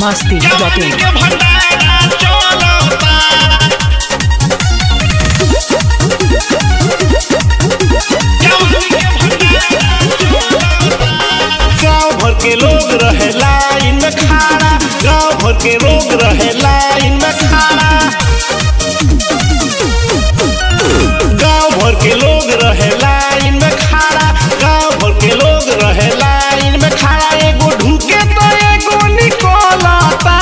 biharmasti.in गाँव भर के लोग रहे लाइन में खड़ा, गाँव भर के लोग रहे लाइन में खड़ा, गाँव भर के लोग रहे लाइन में खड़ा, गाँव भर के लोग रहे लाइन में खड़ा। एगो ढूके तो एगो निकलता,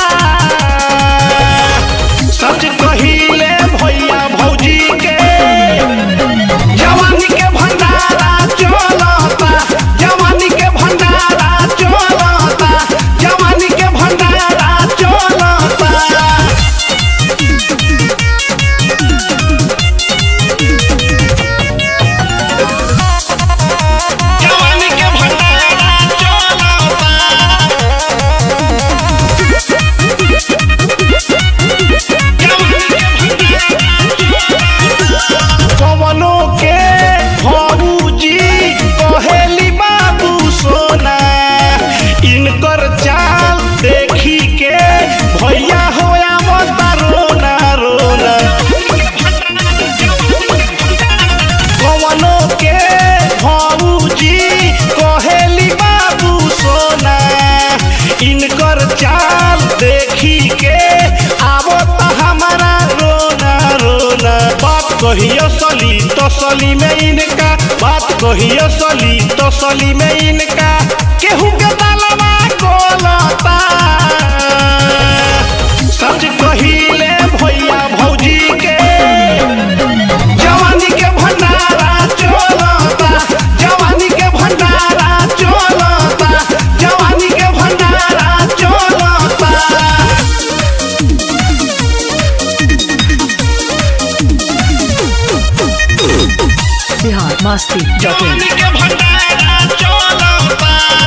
सच कहिले भैया भौजी के जवानी के भंडारा चलता, जवानी के भंडारा चलता, जवानी के भंडारा चलता। जवानी के भंडारा पवनों के भौजी कहेली बाबू सोना, इनकर चाल देखी के भैया होया मता रोना रोना। पवनों के भौजी कहेली बाबू सोना, इनकर चाल देखी के आवता हमारा रोना रोना। बात कहियो सली तो सली में इनका, बात कहियो सली तो सली में इनका, केहू के दालवा गोलता। सच कहिले भैया भौजी के जवानी के भंडारा चलता, जवानी के भंडारा चलता, जवानी के भंडारा चलता। biharmasti.in जवानी के भंडारा चलता।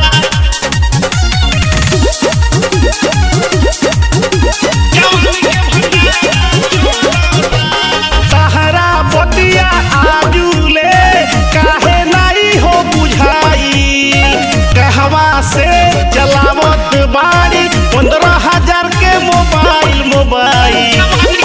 सहारा बतिया आजुले काहे नहीं हो बुझाई, कहवा से चलावत बाड़ी 15,000 के मोबाइल मोबाइल।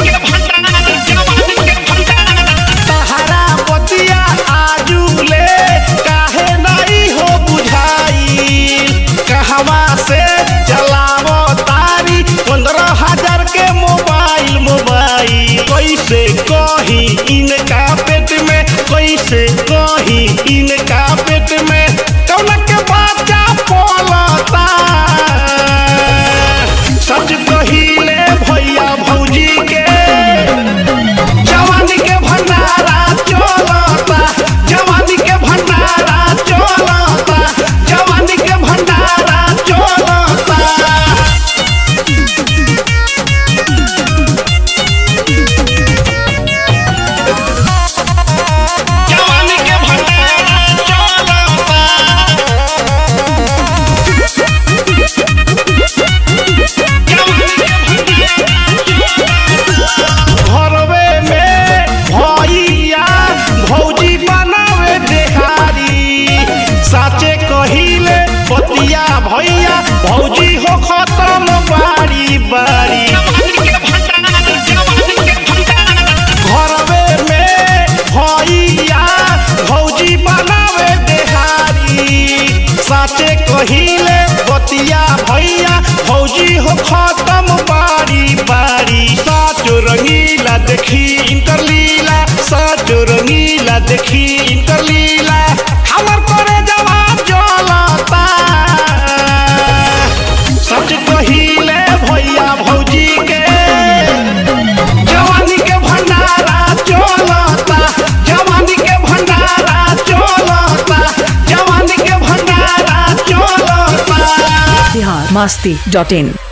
सहारा बतिया आजुले काहे नहीं हो बुझाई, कहवा से चलावत तारी 15,000 के मोबाइल मोबाइल। कैसे कही इनका पेट में, कैसे कही इनका पेट में कौन के बच्चा पलता। सच कहिले भैया भौजी के जवानी के भंडारा चलता, जवानी के भंडारा चलता, जवानी के भंडारा चलता। जवानी के भंडारा चलता। घरवे में भैया भौजी बनावे देहारी, साचे कहिले पतिया भैया भौजी हो खत्म बारी बारी। घरवे में भैया भौजी बनावे देहारी, साचे कहिले पतिया भैया भौजी हो खत्म बारी बारी। साचो रंगीला देखी इनकर लीला, साचो रंगीला देखी इनकर लीला, हमर करे जवाब जलता। सच कहिले भैया भौजी के जवानी के भंडारा चलता, जवानी के भंडारा चलता, जवानी के भंडारा चलता। biharmasti.in